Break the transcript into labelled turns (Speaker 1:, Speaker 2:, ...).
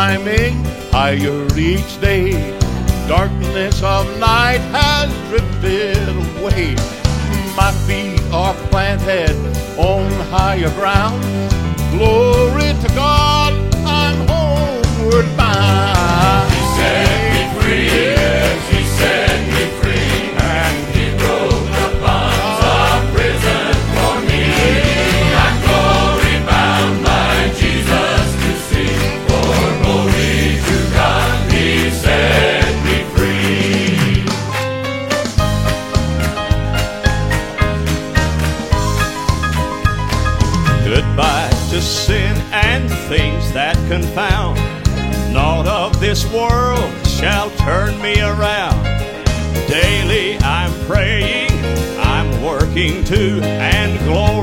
Speaker 1: climbing higher each day. Darkness of night has drifted away. My feet are planted on higher ground. Glory to God, I'm homeward bound.
Speaker 2: He set me free, yes, He set me free, and He broke the bonds of prison for me. I'm glory bound by Jesus to sing, for glory to God, He set me free.
Speaker 3: Goodbye to sin and things that confound. Naught of this world shall turn me around. Daily I'm praying, I'm working too, and glory